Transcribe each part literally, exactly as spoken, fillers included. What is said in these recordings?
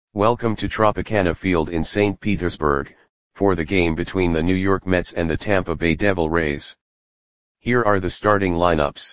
Welcome to Tropicana Field in Saint Petersburg, for the game between the New York Mets and the Tampa Bay Devil Rays. Here are the starting lineups.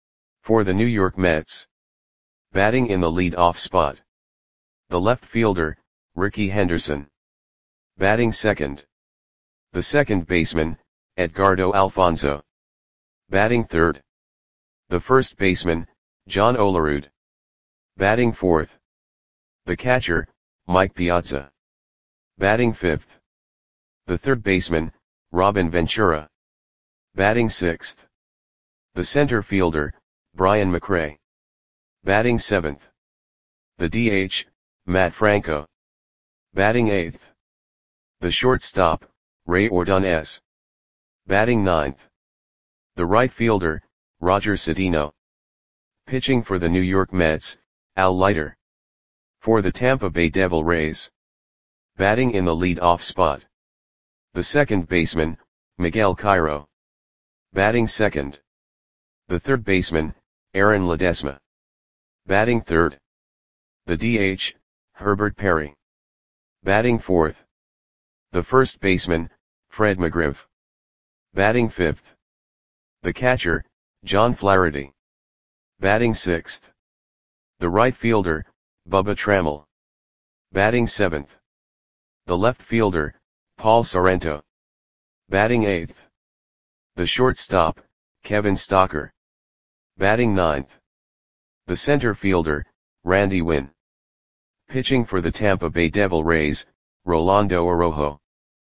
For the New York Mets. Batting in the lead-off spot. The left fielder, Rickey Henderson. Batting second. The second baseman, Edgardo Alfonzo. Batting third. The first baseman, John Olerud. Batting fourth. The catcher, Mike Piazza. Batting fifth. The third baseman, Robin Ventura. Batting sixth. The center fielder, Brian McRae. Batting seventh. The D H, Matt Franco. Batting eighth. The shortstop, Ray Ordonez. Batting ninth. The right fielder, Roger Cedeno. Pitching for the New York Mets, Al Leiter. For the Tampa Bay Devil Rays. Batting in the lead-off spot. The second baseman, Miguel Cairo. Batting second. The third baseman, Aaron Ledesma. Batting third. The D H, Herbert Perry. Batting fourth. The first baseman, Fred McGriff. Batting fifth. The catcher, John Flaherty. Batting sixth. The right fielder, Bubba Trammell. Batting seventh. The left fielder, Paul Sorrento. Batting eighth. The shortstop, Kevin Stocker. Batting ninth. The center fielder, Randy Winn. Pitching for the Tampa Bay Devil Rays, Rolando Araujo.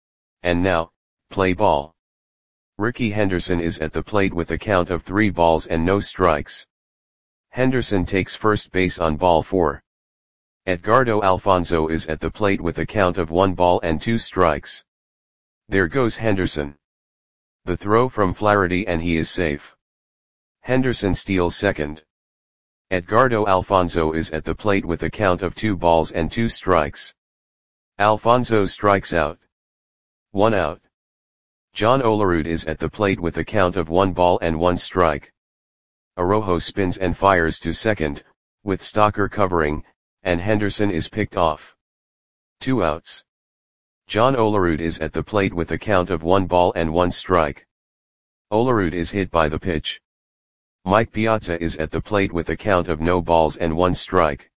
And now, play ball. Rickey Henderson is at the plate with a count of three balls and no strikes. Henderson takes first base on ball four. Edgardo Alfonzo is at the plate with a count of one ball and two strikes. There goes Henderson. The throw from Flaherty and he is safe. Henderson steals second. Edgardo Alfonzo is at the plate with a count of two balls and two strikes. Alfonzo strikes out. One out. John Olerud is at the plate with a count of one ball and one strike. Araujo spins and fires to second, with Stocker covering, and Henderson is picked off. Two outs. John Olerud is at the plate with a count of one ball and one strike. Olerud is hit by the pitch. Mike Piazza is at the plate with a count of no balls and one strike.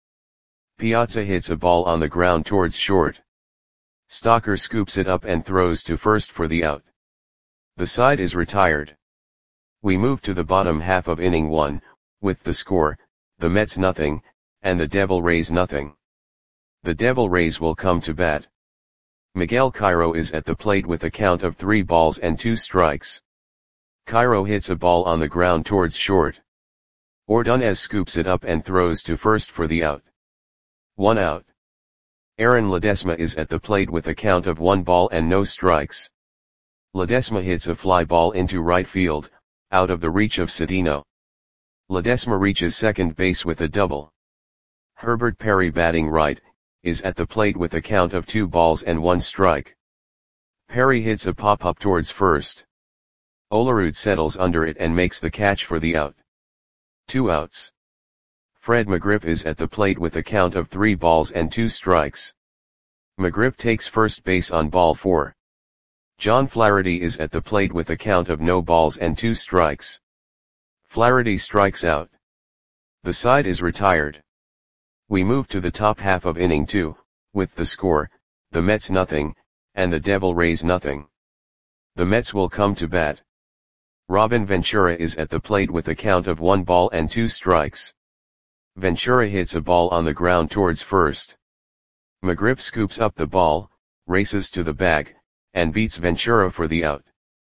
Piazza hits a ball on the ground towards short. Stocker scoops it up and throws to first for the out. The side is retired. We move to the bottom half of inning one, with the score, the Mets nothing, and the Devil Rays nothing. The Devil Rays will come to bat. Miguel Cairo is at the plate with a count of three balls and two strikes. Cairo hits a ball on the ground towards short. Ordonez scoops it up and throws to first for the out. One out. Aaron Ledesma is at the plate with a count of one ball and no strikes. Ledesma hits a fly ball into right field, out of the reach of Cedeno. Ledesma reaches second base with a double. Herbert Perry, batting right, is at the plate with a count of two balls and one strike. Perry hits a pop-up towards first. Olerud settles under it and makes the catch for the out. Two outs. Fred McGriff is at the plate with a count of three balls and two strikes. McGriff takes first base on ball four. John Flaherty is at the plate with a count of no balls and two strikes. Flaherty strikes out. The side is retired. We move to the top half of inning two, with the score, the Mets nothing, and the Devil Rays nothing. The Mets will come to bat. Robin Ventura is at the plate with a count of one ball and two strikes. Ventura hits a ball on the ground towards first. McGriff scoops up the ball, races to the bag, and beats Ventura for the out.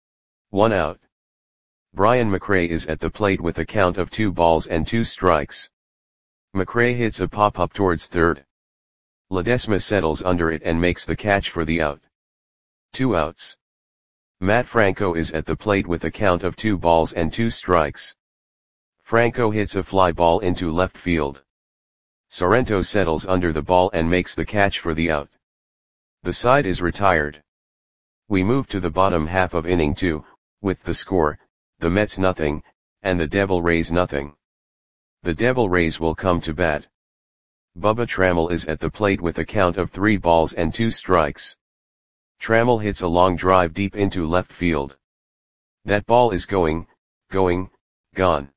One out. Brian McRae is at the plate with a count of two balls and two strikes. McRae hits a pop-up towards third. Ledesma settles under it and makes the catch for the out. Two outs. Matt Franco is at the plate with a count of two balls and two strikes. Franco hits a fly ball into left field. Sorrento settles under the ball and makes the catch for the out. The side is retired. We move to the bottom half of inning two, with the score, the Mets nothing, and the Devil Rays nothing. The Devil Rays will come to bat. Bubba Trammell is at the plate with a count of three balls and two strikes. Trammell hits a long drive deep into left field. That ball is going, going, gone.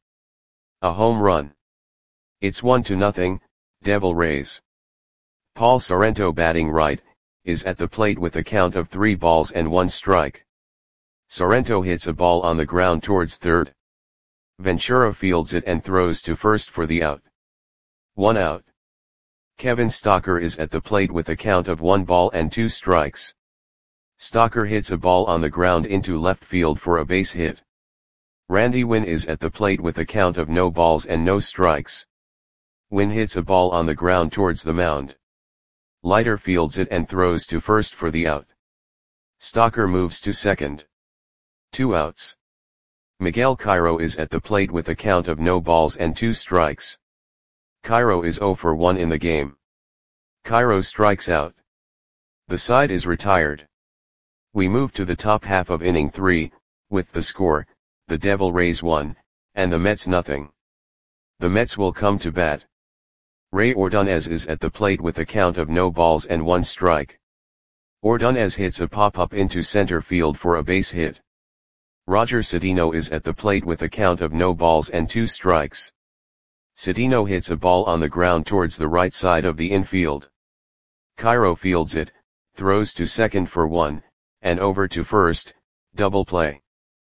A home run. It's one to nothing, Devil Rays. Paul Sorrento, batting right, is at the plate with a count of three balls and one strike. Sorrento hits a ball on the ground towards third. Ventura fields it and throws to first for the out. One out. Kevin Stocker is at the plate with a count of one ball and two strikes. Stocker hits a ball on the ground into left field for a base hit. Randy Winn is at the plate with a count of no balls and no strikes. Winn hits a ball on the ground towards the mound. Leiter fields it and throws to first for the out. Stocker moves to second. Two outs. Miguel Cairo is at the plate with a count of no balls and two strikes. Cairo is zero for one in the game. Cairo strikes out. The side is retired. We move to the top half of inning three, with the score, the Devil Rays one, and the Mets nothing. The Mets will come to bat. Ray Ordonez is at the plate with a count of no balls and one strike. Ordonez hits a pop-up into center field for a base hit. Roger Cedeno is at the plate with a count of no balls and two strikes. Cedeno hits a ball on the ground towards the right side of the infield. Cairo fields it, throws to second for one, and over to first, double play.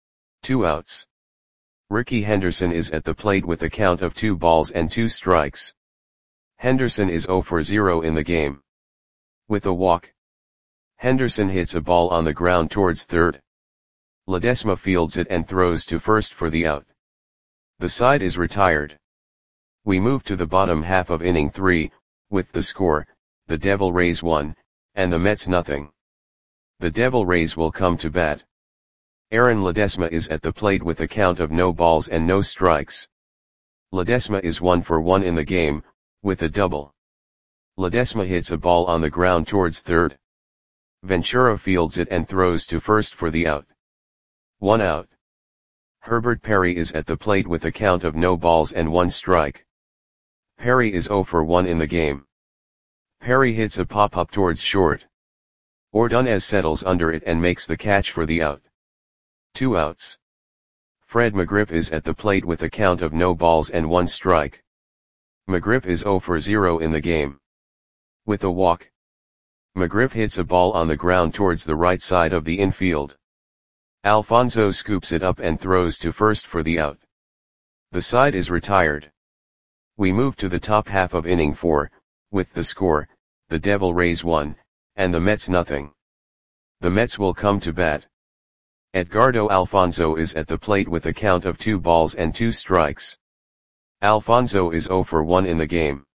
Two outs. Ricky Henderson is at the plate with a count of two balls and two strikes. Henderson is zero for zero in the game. With a walk. Henderson hits a ball on the ground towards third. Ledesma fields it and throws to first for the out. The side is retired. We move to the bottom half of inning three, with the score, the Devil Rays one, and the Mets nothing. The Devil Rays will come to bat. Aaron Ledesma is at the plate with a count of no balls and no strikes. Ledesma is one for one in the game, with a double. Ledesma hits a ball on the ground towards third. Ventura fields it and throws to first for the out. One out. Herbert Perry is at the plate with a count of no balls and one strike. Perry is zero for one in the game. Perry hits a pop-up towards short. Ordonez settles under it and makes the catch for the out. Two outs. Fred McGriff is at the plate with a count of no balls and one strike. McGriff is zero for zero in the game. With a walk. McGriff hits a ball on the ground towards the right side of the infield. Alfonso scoops it up and throws to first for the out. The side is retired. We move to the top half of inning four, with the score, the Devil Rays one, and the Mets nothing. The Mets will come to bat. Edgardo Alfonso is at the plate with a count of two balls and two strikes. Alfonso is zero for one in the game.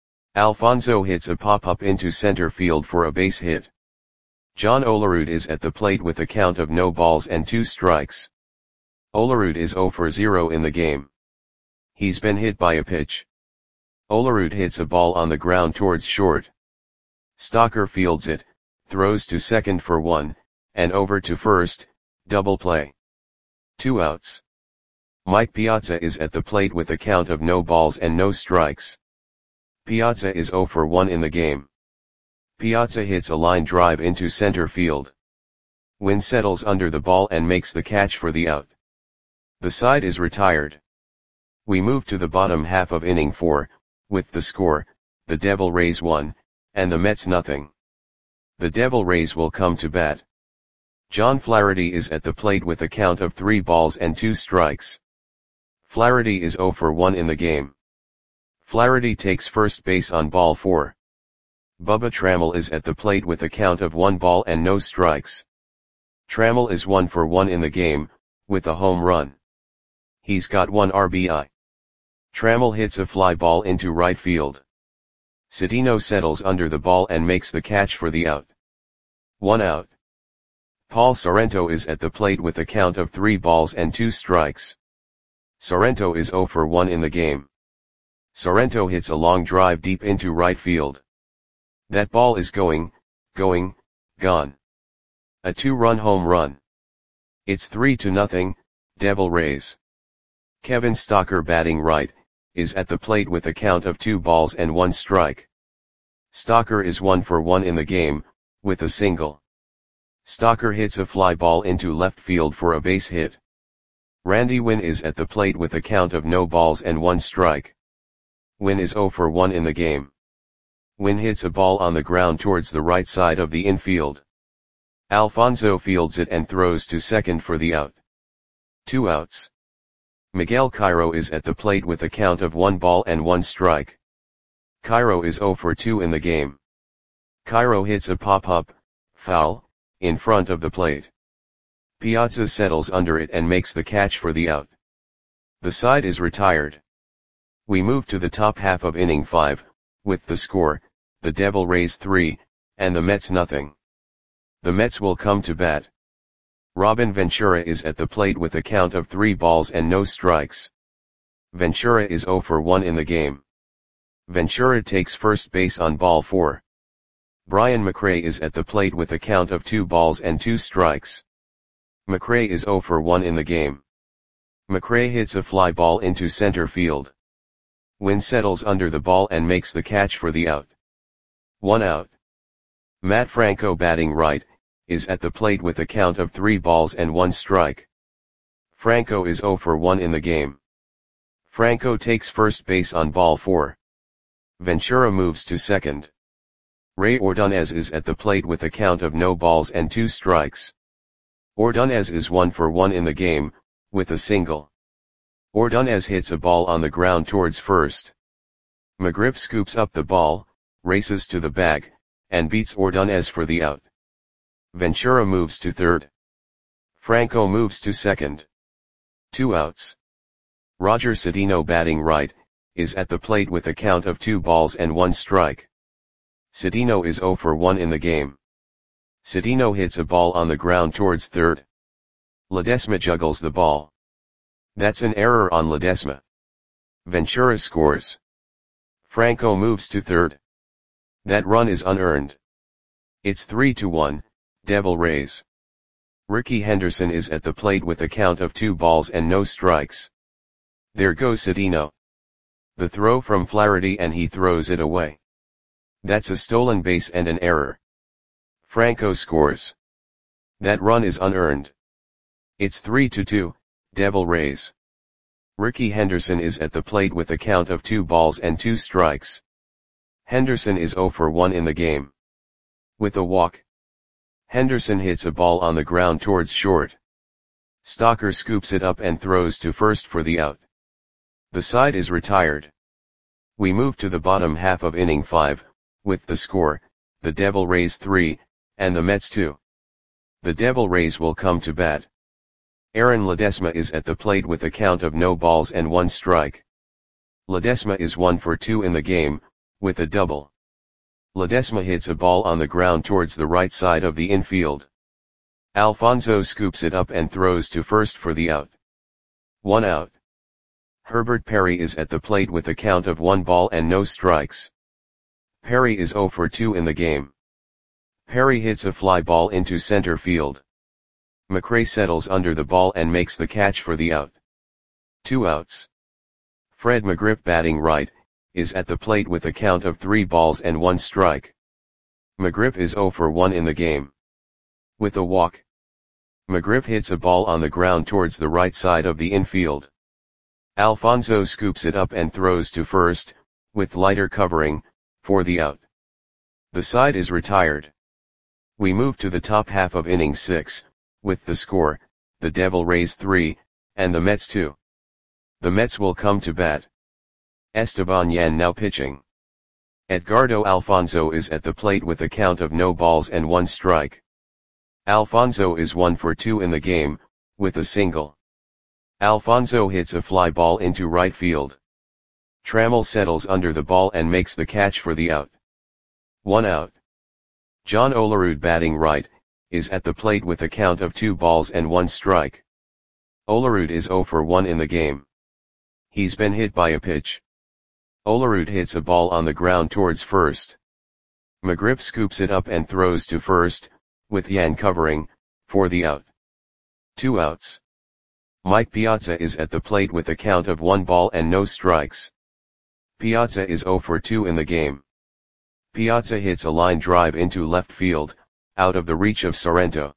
Alfonso hits a pop-up into center field for a base hit. John Olerud is at the plate with a count of no balls and two strikes. Olerud is zero for zero in the game. He's been hit by a pitch. Olerud hits a ball on the ground towards short. Stocker fields it, throws to second for one, and over to first, double play. Two outs. Mike Piazza is at the plate with a count of no balls and no strikes. Piazza is zero for one in the game. Piazza hits a line drive into center field. Winn settles under the ball and makes the catch for the out. The side is retired. We move to the bottom half of inning four, with the score, the Devil Rays one, and the Mets nothing. The Devil Rays will come to bat. John Flaherty is at the plate with a count of three balls and two strikes. Flaherty is zero for one in the game. Flaherty takes first base on ball four. Bubba Trammell is at the plate with a count of one ball and no strikes. Trammell is one for one in the game, with a home run. He's got one R B I. Trammell hits a fly ball into right field. Cedeno settles under the ball and makes the catch for the out. One out. Paul Sorrento is at the plate with a count of three balls and two strikes. Sorrento is zero for one in the game. Sorrento hits a long drive deep into right field. That ball is going, going, gone. A two-run home run. It's three to nothing, Devil Rays. Kevin Stocker batting right, is at the plate with a count of two balls and one strike. Stocker is one for one in the game, with a single. Stocker hits a fly ball into left field for a base hit. Randy Winn is at the plate with a count of no balls and one strike. Winn is zero for one in the game. Winn hits a ball on the ground towards the right side of the infield. Alfonso fields it and throws to second for the out. Two outs. Miguel Cairo is at the plate with a count of one ball and one strike. Cairo is zero for two in the game. Cairo hits a pop-up, foul, in front of the plate. Piazza settles under it and makes the catch for the out. The side is retired. We move to the top half of inning five, with the score, the Devil Rays three, and the Mets nothing. The Mets will come to bat. Robin Ventura is at the plate with a count of three balls and no strikes. Ventura is zero for one in the game. Ventura takes first base on ball four. Brian McRae is at the plate with a count of two balls and two strikes. McRae is zero for one in the game. McRae hits a fly ball into center field. Winn settles under the ball and makes the catch for the out. One out. Matt Franco, batting right, is at the plate with a count of three balls and one strike. Franco is zero for one in the game. Franco takes first base on ball four. Ventura moves to second. Ray Ordonez is at the plate with a count of no balls and two strikes. Ordonez is one for one in the game, with a single. Ordonez hits a ball on the ground towards first. McGriff scoops up the ball, races to the bag, and beats Ordonez for the out. Ventura moves to third. Franco moves to second. Two outs. Roger Cedeno, batting right, is at the plate with a count of two balls and one strike. Cedeno is zero for one in the game. Cedeno hits a ball on the ground towards third. Ledesma juggles the ball. That's an error on Ledesma. Ventura scores. Franco moves to third. That run is unearned. It's three to one, Devil Rays. Ricky Henderson is at the plate with a count of two balls and no strikes. There goes Cedeno. The throw from Flaherty and he throws it away. That's a stolen base and an error. Franco scores. That run is unearned. It's three to two, Devil Rays. Ricky Henderson is at the plate with a count of two balls and two strikes. Henderson is zero for one in the game. With a walk. Henderson hits a ball on the ground towards short. Stocker scoops it up and throws to first for the out. The side is retired. We move to the bottom half of inning five, with the score, the Devil Rays three, and the Mets two. The Devil Rays will come to bat. Aaron Ledesma is at the plate with a count of no balls and one strike. Ledesma is one for two in the game, with a double. Ledesma hits a ball on the ground towards the right side of the infield. Alfonso scoops it up and throws to first for the out. One out. Herbert Perry is at the plate with a count of one ball and no strikes. Perry is zero for two in the game. Perry hits a fly ball into center field. McRae settles under the ball and makes the catch for the out. Two outs. Fred McGriff, batting right, is at the plate with a count of three balls and one strike. McGriff is zero for one in the game. With a walk. McGriff hits a ball on the ground towards the right side of the infield. Alfonso scoops it up and throws to first, with lighter covering, for the out. The side is retired. We move to the top half of inning six, with the score, the Devil Rays three, and the Mets two. The Mets will come to bat. Esteban Yan now pitching. Edgardo Alfonso is at the plate with a count of no balls and one strike. Alfonso is one for two in the game, with a single. Alfonso hits a fly ball into right field. Trammell settles under the ball and makes the catch for the out. One out. John Olerud, batting right, is at the plate with a count of two balls and one strike. Olerud is zero for one in the game. He's been hit by a pitch. Olerud hits a ball on the ground towards first. McGriff scoops it up and throws to first, with Yan covering, for the out. Two outs. Mike Piazza is at the plate with a count of one ball and no strikes. Piazza is zero for two in the game. Piazza hits a line drive into left field, out of the reach of Sorrento.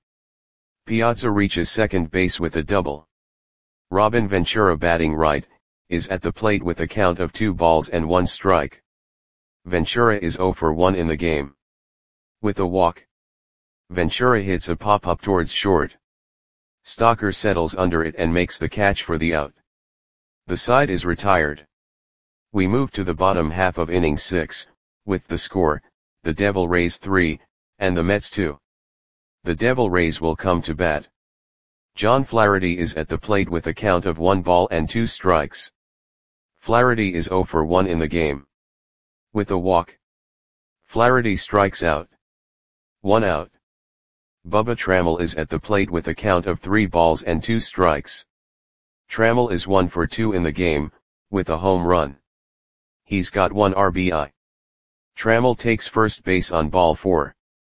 Piazza reaches second base with a double. Robin Ventura, batting right, is at the plate with a count of two balls and one strike. Ventura is zero for one in the game. With a walk, Ventura hits a pop-up towards short. Stocker settles under it and makes the catch for the out. The side is retired. We move to the bottom half of inning six, with the score, the Devil Rays three, and the Mets two. The Devil Rays will come to bat. John Flaherty is at the plate with a count of one ball and two strikes. Flaherty is zero for one in the game. With a walk, Flaherty strikes out. One out. Bubba Trammell is at the plate with a count of three balls and two strikes. Trammell is one for two in the game, with a home run. He's got one R B I. Trammell takes first base on ball four.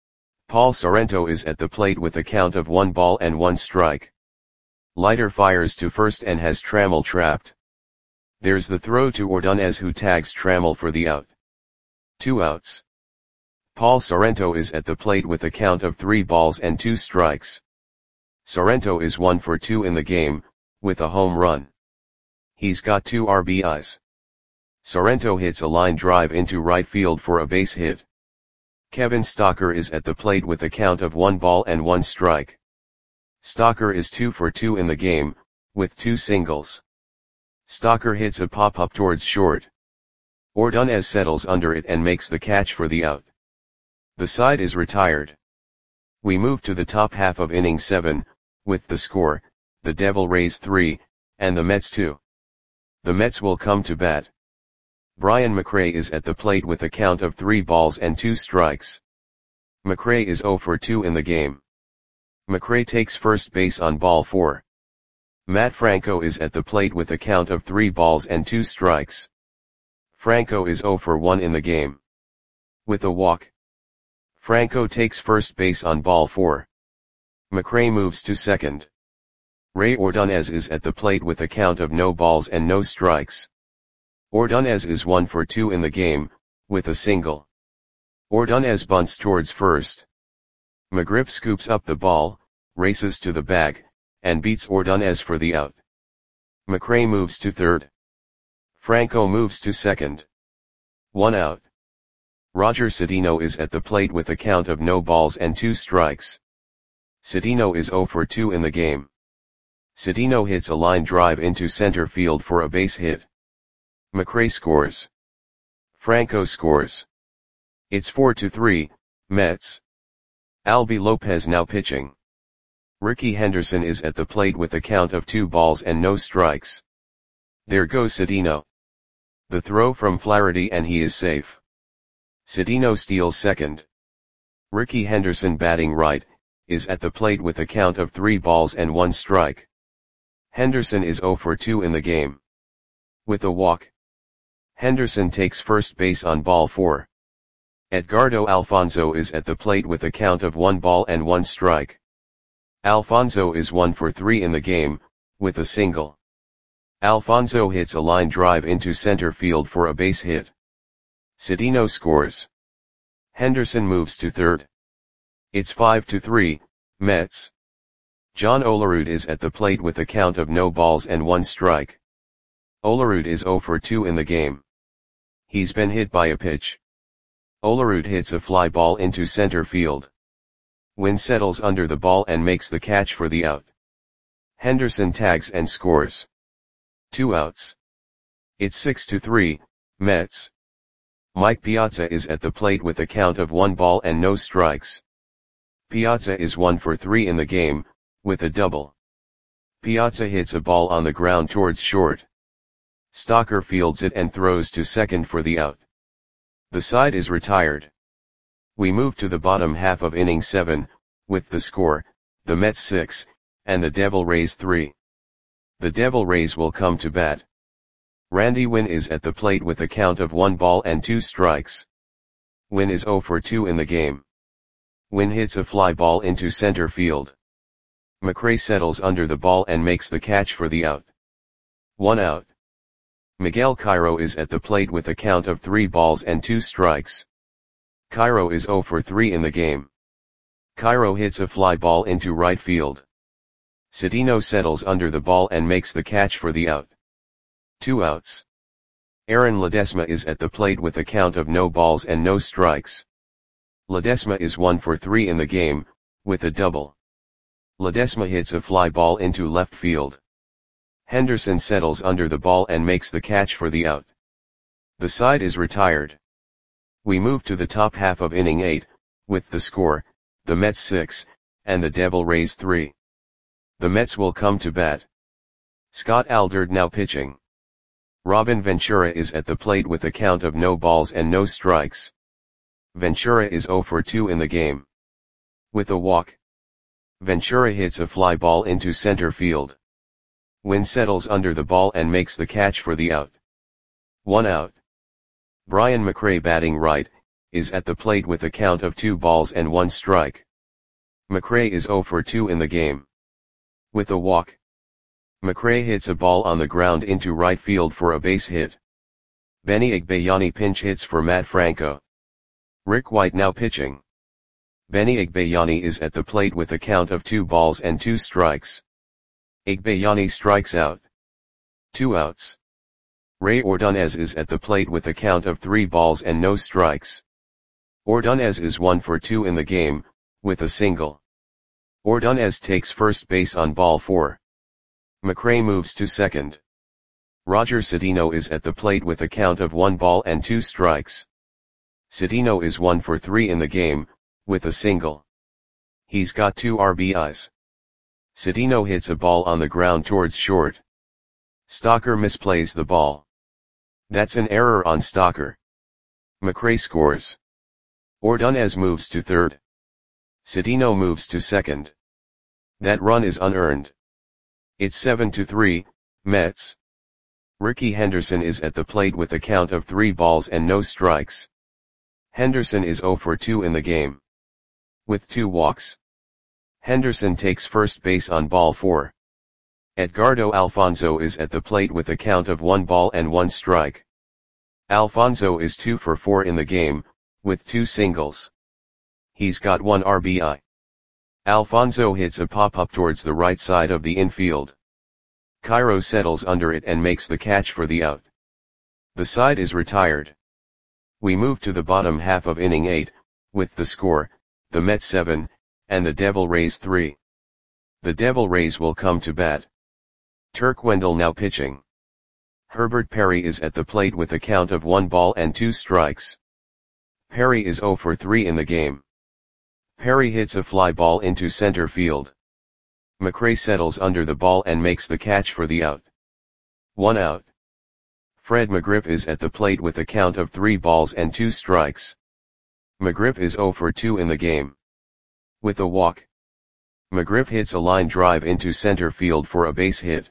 Paul Sorrento is at the plate with a count of one ball and one strike. Leiter fires to first and has Trammell trapped. There's the throw to Ordonez, who tags Trammell for the out. Two outs. Paul Sorrento is at the plate with a count of three balls and two strikes. Sorrento is one for two in the game, with a home run. He's got two R B Is. Sorrento hits a line drive into right field for a base hit. Kevin Stocker is at the plate with a count of one ball and one strike. Stocker is two for two in the game, with two singles. Stocker hits a pop-up towards short. Ordonez settles under it and makes the catch for the out. The side is retired. We move to the top half of inning seven, with the score, the Devil Rays three, and the Mets two. The Mets will come to bat. Brian McRae is at the plate with a count of three balls and two strikes. McRae is zero for two in the game. McRae takes first base on ball four. Matt Franco is at the plate with a count of three balls and two strikes. Franco is zero for one in the game. With a walk, Franco takes first base on ball four. McRae moves to second. Ray Ordonez is at the plate with a count of no balls and no strikes. Ordonez is one for two in the game, with a single. Ordonez bunts towards first. McGriff scoops up the ball, races to the bag, and beats Ordonez for the out. McRae moves to third. Franco moves to second. One out. Roger Cedeno is at the plate with a count of no balls and two strikes. Cedeno is zero for two in the game. Cedeno hits a line drive into center field for a base hit. McRae scores. Franco scores. It's four to three, Mets. Albie Lopez now pitching. Ricky Henderson is at the plate with a count of two balls and no strikes. There goes Cedeno. The throw from Flaherty and he is safe. Cedeno steals second. Ricky Henderson, batting right, is at the plate with a count of three balls and one strike. Henderson is zero for two in the game. With a walk, Henderson takes first base on ball four. Edgardo Alfonzo is at the plate with a count of one ball and one strike. Alfonzo is one for three in the game, with a single. Alfonzo hits a line drive into center field for a base hit. Cedeno scores. Henderson moves to third. It's five to three, Mets. John Olerud is at the plate with a count of no balls and one strike. Olerud is zero for two in the game. He's been hit by a pitch. Olerud hits a fly ball into center field. Wynn settles under the ball and makes the catch for the out. Henderson tags and scores. Two outs. It's six to three, Mets. Mike Piazza is at the plate with a count of one ball and no strikes. Piazza is one for three in the game, with a double. Piazza hits a ball on the ground towards short. Stocker fields it and throws to second for the out. The side is retired. We move to the bottom half of inning seven, with the score, the Mets six, and the Devil Rays three. The Devil Rays will come to bat. Randy Wynn is at the plate with a count of one ball and two strikes. Wynn is zero for two in the game. Wynn hits a fly ball into center field. McRae settles under the ball and makes the catch for the out. One out. Miguel Cairo is at the plate with a count of three balls and two strikes. Cairo is zero for three in the game. Cairo hits a fly ball into right field. Cedeno settles under the ball and makes the catch for the out. Two outs. Aaron Ledesma is at the plate with a count of no balls and no strikes. Ledesma is one for three in the game, with a double. Ledesma hits a fly ball into left field. Henderson settles under the ball and makes the catch for the out. The side is retired. We move to the top half of inning eight, with the score, the Mets six, and the Devil Rays three. The Mets will come to bat. Scott Alldred now pitching. Robin Ventura is at the plate with a count of no balls and no strikes. Ventura is zero for two in the game. With a walk. Ventura hits a fly ball into center field. Wynn settles under the ball and makes the catch for the out. One out. Brian McRae batting right, is at the plate with a count of two balls and one strike. McRae is zero for two in the game. With a walk. McRae hits a ball on the ground into right field for a base hit. Benny Agbayani pinch hits for Matt Franco. Rick White now pitching. Benny Agbayani is at the plate with a count of two balls and two strikes. Agbayani strikes out. Two outs. Ray Ordonez is at the plate with a count of three balls and no strikes. Ordonez is one for two in the game, with a single. Ordonez takes first base on ball four. McRae moves to second. Roger Cedeno is at the plate with a count of one ball and two strikes. Cedeno is one for three in the game, with a single. He's got two R B Is. Cedeno hits a ball on the ground towards short. Stocker misplays the ball. That's an error on Stocker. McRae scores. Ordonez moves to third. Cedeno moves to second. That run is unearned. It's seven to three, Mets. Ricky Henderson is at the plate with a count of three balls and no strikes. Henderson is zero for two in the game. With two walks. Henderson takes first base on ball four. Edgardo Alfonzo is at the plate with a count of one ball and one strike. Alfonzo is two for four in the game, with two singles. He's got one R B I. Alfonzo hits a pop-up towards the right side of the infield. Cairo settles under it and makes the catch for the out. The side is retired. We move to the bottom half of inning eight, with the score, the Mets seven, and the Devil Rays three. The Devil Rays will come to bat. Turk Wendell now pitching. Herbert Perry is at the plate with a count of one ball and two strikes. Perry is zero for three in the game. Perry hits a fly ball into center field. McRae settles under the ball and makes the catch for the out. One out. Fred McGriff is at the plate with a count of three balls and two strikes. McGriff is zero for two in the game. With a walk. McGriff hits a line drive into center field for a base hit.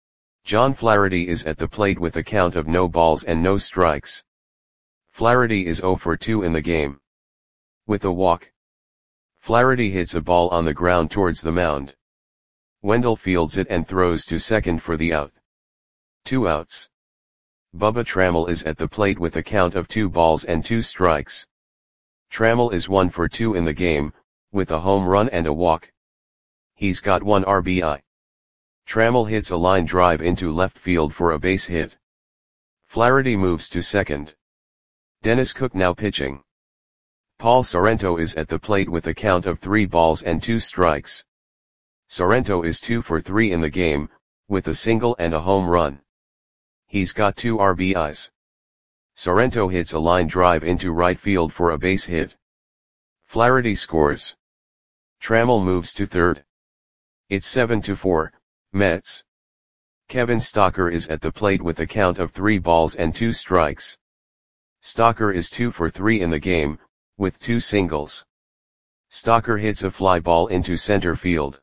John Flaherty is at the plate with a count of no balls and no strikes. Flaherty is zero for two in the game. With a walk. Flaherty hits a ball on the ground towards the mound. Wendell fields it and throws to second for the out. Two outs. Bubba Trammell is at the plate with a count of two balls and two strikes. Trammell is one for two in the game, with a home run and a walk. He's got one R B I. Trammell hits a line drive into left field for a base hit. Flaherty moves to second. Dennis Cook now pitching. Paul Sorrento is at the plate with a count of three balls and two strikes. Sorrento is two for three in the game, with a single and a home run. He's got two R B Is. Sorrento hits a line drive into right field for a base hit. Flaherty scores. Trammell moves to third. It's seven to four, Mets. Kevin Stocker is at the plate with a count of three balls and two strikes. Stocker is two for three in the game, with two singles. Stocker hits a fly ball into center field.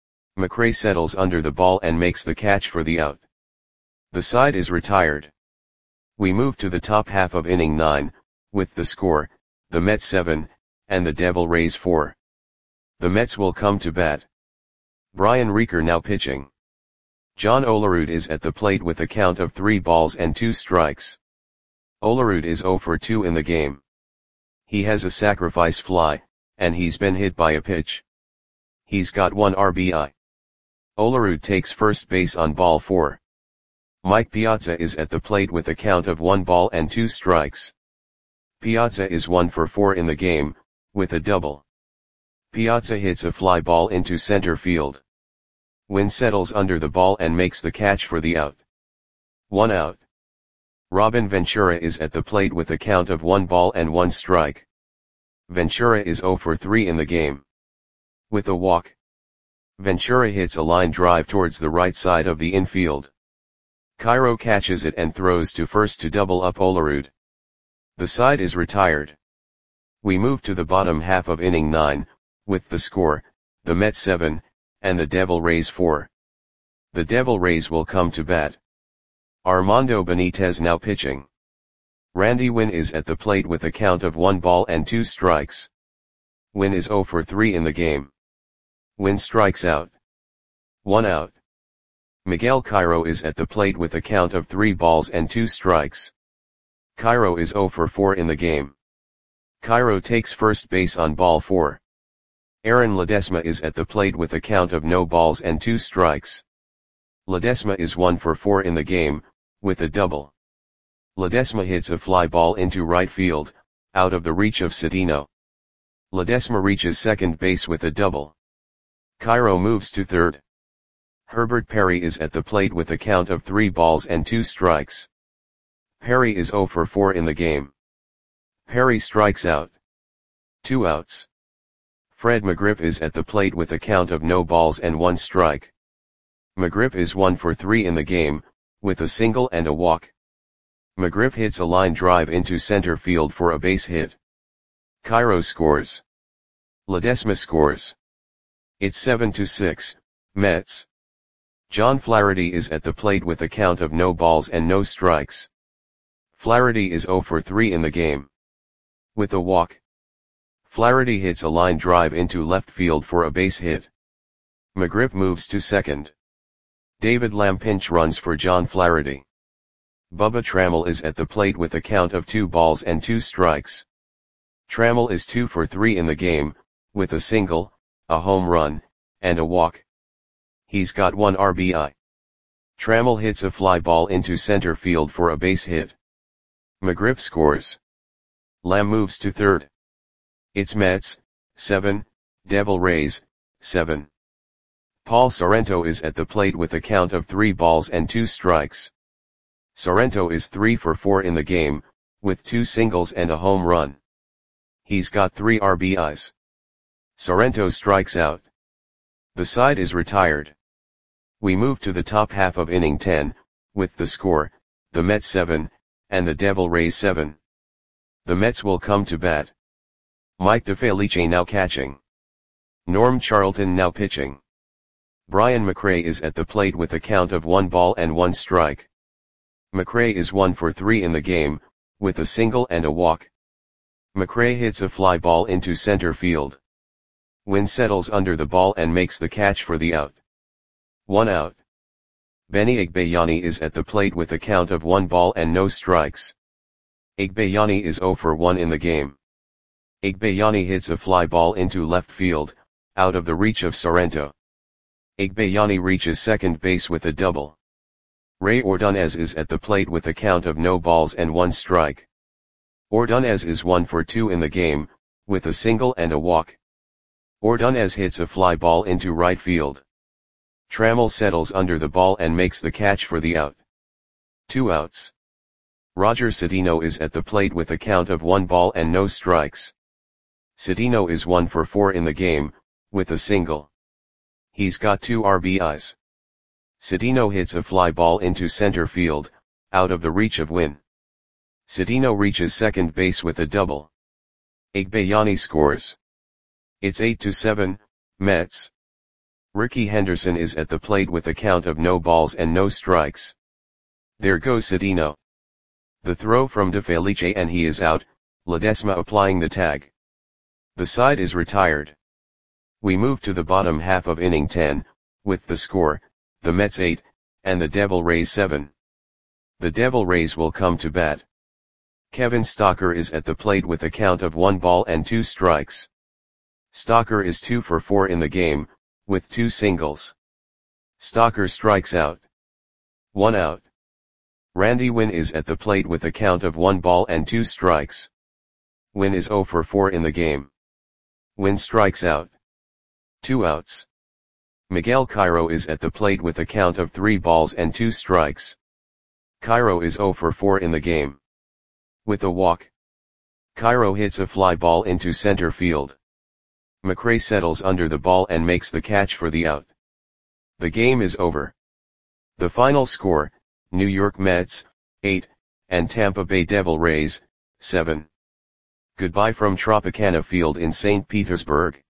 McRae settles under the ball and makes the catch for the out. The side is retired. We move to the top half of inning nine, with the score, the Mets seven, and the Devil Rays four. The Mets will come to bat. Brian Reeker now pitching. John Olerud is at the plate with a count of three balls and two strikes. Olerud is zero for two in the game. He has a sacrifice fly, and he's been hit by a pitch. He's got one R B I. Olerud takes first base on ball four. Mike Piazza is at the plate with a count of one ball and two strikes. Piazza is one for four in the game, with a double. Piazza hits a fly ball into center field. Wynn settles under the ball and makes the catch for the out. One out. Robin Ventura is at the plate with a count of one ball and one strike. Ventura is zero for three in the game. With a walk. Ventura hits a line drive towards the right side of the infield. Cairo catches it and throws to first to double up Olerud. The side is retired. We move to the bottom half of inning nine, with the score, the Mets seven, and the Devil Rays four. The Devil Rays will come to bat. Armando Benitez now pitching. Randy Wynn is at the plate with a count of one ball and two strikes. Wynn is zero for three in the game. Wynn strikes out. One out. Miguel Cairo is at the plate with a count of three balls and two strikes. Cairo is zero for four in the game. Cairo takes first base on ball four. Aaron Ledesma is at the plate with a count of no balls and two strikes. Ledesma is one for four in the game, with a double. Ledesma hits a fly ball into right field, out of the reach of Cedeno. Ledesma reaches second base with a double. Cairo moves to third. Herbert Perry is at the plate with a count of three balls and two strikes. Perry is zero for four in the game. Perry strikes out. Two outs. Fred McGriff is at the plate with a count of no balls and one strike. McGriff is one for three in the game, with a single and a walk. McGriff hits a line drive into center field for a base hit. Cairo scores. Ledesma scores. It's seven to six, Mets. John Flaherty is at the plate with a count of no balls and no strikes. Flaherty is zero for three in the game. With a walk. Flaherty hits a line drive into left field for a base hit. McGriff moves to second. David Lamb pinch runs for John Flaherty. Bubba Trammell is at the plate with a count of two balls and two strikes. Trammell is two for three in the game, with a single, a home run, and a walk. He's got one R B I. Trammell hits a fly ball into center field for a base hit. McGriff scores. Lamb moves to third. It's Mets, seven, Devil Rays, seven. Paul Sorrento is at the plate with a count of three balls and two strikes. Sorrento is three for four in the game, with two singles and a home run. He's got three R B Is. Sorrento strikes out. The side is retired. We move to the top half of inning ten, with the score, the Mets seven, and the Devil Rays seven. The Mets will come to bat. Mike DeFelice now catching. Norm Charlton now pitching. Brian McRae is at the plate with a count of one ball and one strike. McRae is one for three in the game, with a single and a walk. McRae hits a fly ball into center field. Wynn settles under the ball and makes the catch for the out. One out. Benny Igbayani is at the plate with a count of one ball and no strikes. Igbayani is zero for one in the game. Igbayani hits a fly ball into left field, out of the reach of Sorrento. Igbayani reaches second base with a double. Ray Ordonez is at the plate with a count of no balls and one strike. Ordonez is one for two in the game, with a single and a walk. Ordonez hits a fly ball into right field. Trammell settles under the ball and makes the catch for the out. Two outs. Roger Cedeno is at the plate with a count of one ball and no strikes. Cedeno is one for four in the game, with a single. He's got two R B Is. Cedeno hits a fly ball into center field, out of the reach of Wynn. Cedeno reaches second base with a double. Igbayani scores. It's eight to seven, Mets. Ricky Henderson is at the plate with a count of no balls and no strikes. There goes Cedeno. The throw from DeFelice and he is out, Ledesma applying the tag. The side is retired. We move to the bottom half of inning ten, with the score, the Mets eight, and the Devil Rays seven. The Devil Rays will come to bat. Kevin Stocker is at the plate with a count of one ball and two strikes. Stocker is two for four in the game, with two singles. Stocker strikes out. One out. Randy Winn is at the plate with a count of one ball and two strikes. Winn is zero for four in the game. Winn strikes out. Two outs. Miguel Cairo is at the plate with a count of three balls and two strikes. Cairo is zero for four in the game. With a walk. Cairo hits a fly ball into center field. McRae settles under the ball and makes the catch for the out. The game is over. The final score, New York Mets, eight, and Tampa Bay Devil Rays, seven. Goodbye from Tropicana Field in Saint Petersburg.